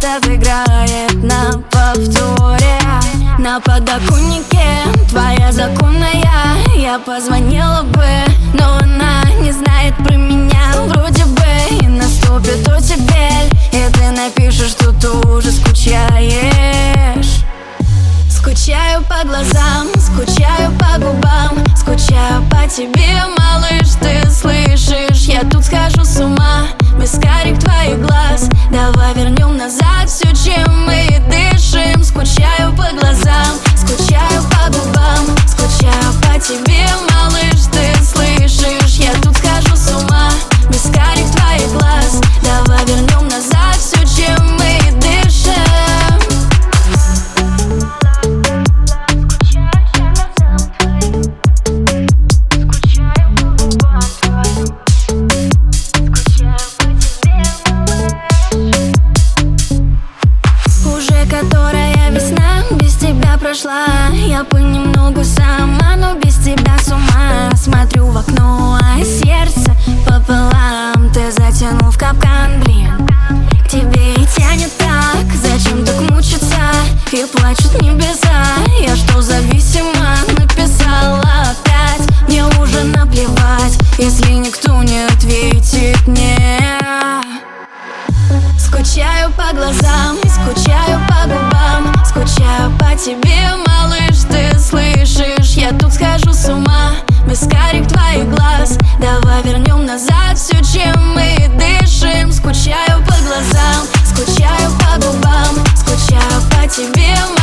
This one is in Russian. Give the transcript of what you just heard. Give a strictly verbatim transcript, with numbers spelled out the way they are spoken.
этот играет на повторе. На подоконнике твоя законная. Я позвонила бы, но она не знает про меня. Вроде бы и наступит оттепель, и ты напишешь, что тоже скучаешь. Скучаю по глазам, скучаю по губам, скучаю по тебе, малыш, ты слышишь? Я тут схожу с ума, без карих твоих глаз. Давай вернем назад все, чем мы дышим. Скучаю по глазам, скучаю по губам, скучаю по тебе, малыш, ты слышишь? Я тут схожу с ума, без карих твоих глаз. Давай вернем назад все, чем мы дышим. Которая весна без тебя прошла. Я понемногу сама, но без тебя с ума. Смотрю в окно, а сердце пополам. Ты затянул в капкан, блин. К тебе и тянет так. Зачем так мучиться? И плачут небеса. Я что, зависима? Написала опять. Мне уже наплевать, если никто не ответит мне. Скучаю по глазам, скучаю по губам, скучаю по тебе, малыш, ты слышишь? Я тут схожу с ума, без карих твоих глаз. Давай вернем назад все, чем мы дышим. Скучаю по глазам, скучаю по губам, скучаю по тебе, малыш.